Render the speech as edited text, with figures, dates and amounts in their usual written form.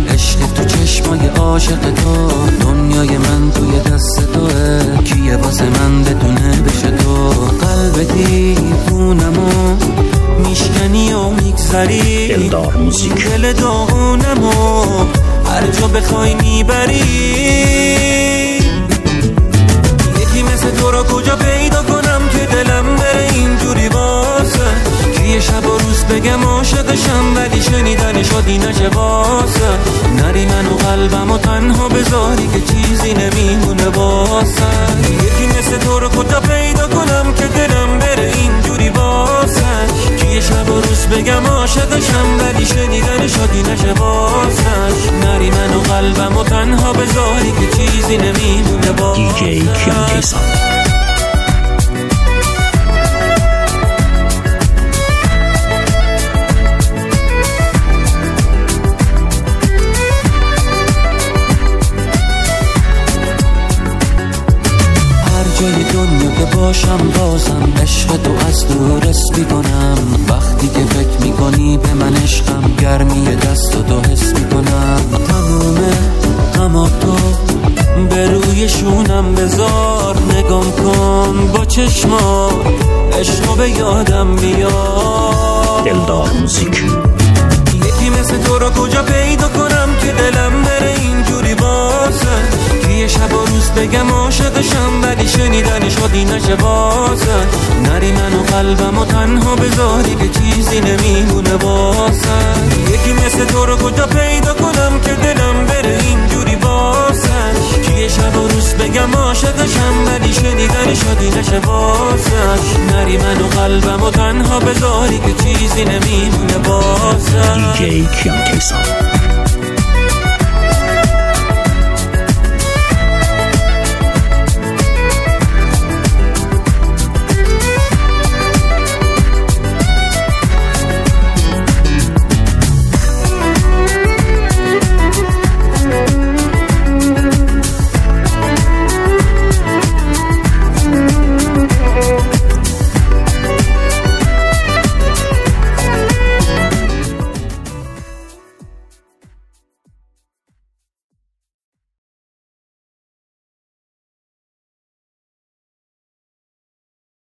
عشق تو چشمای عاشق تو، دنیای من توی دست توه، کیه واسه من بدونه بشه تو. قلب دیوونمو میشکنی و میگذری، دلدار موزیک. دل داغونمو هر جا بخوای میبری. یکی مثل تو رو کجا پیدا کنم که دلم بره اینجوری واسه، که یه شب و روز بگم عاشقشم ولی شنیدن شادی نشه واسه. نری منو قلبمو تنها بذاری که چیزی نمیمونه واسه. یکی مثل تو رو کجا پیدا کنم که دلم بره اینجوری واسه، که یه شب و روز بگم عاشقشم ولی شنیدن شادی نشه واسه. نری منو قلبمو تنها بذاری که چیزی نمیمونه واسه. دیجی کیان کیسان. جای دنیا که باشم بازم عشق تو از دور اسمی کنم. وقتی که فکر میکنی به من عشقم، گرمی دست تو حس میکنم. تمومه غما تو به روی شونم بذار، نگام کن با چشما عشقو به یادم بیار. دلدار موزیک. یکی مثل تو رو کجا پیدا کنم که دلم بره اینجوری واسه، که یه شب و روز بگم عاشقشم ولی شنیدن شادی نشه واسه. نری منو قلبمو تنها بذاری که چیزی نمیمونه واسه. یکی مثل تو رو کجا پیدا کنم که دلم بره اینجوری واسه، که یه شب و روز بگم عاشقشم ولی شنیدن شادی نشه واسه. نری منو قلبمو تنها بذاری که چیزی نمیمونه واسه. دیجی کیان کیسان.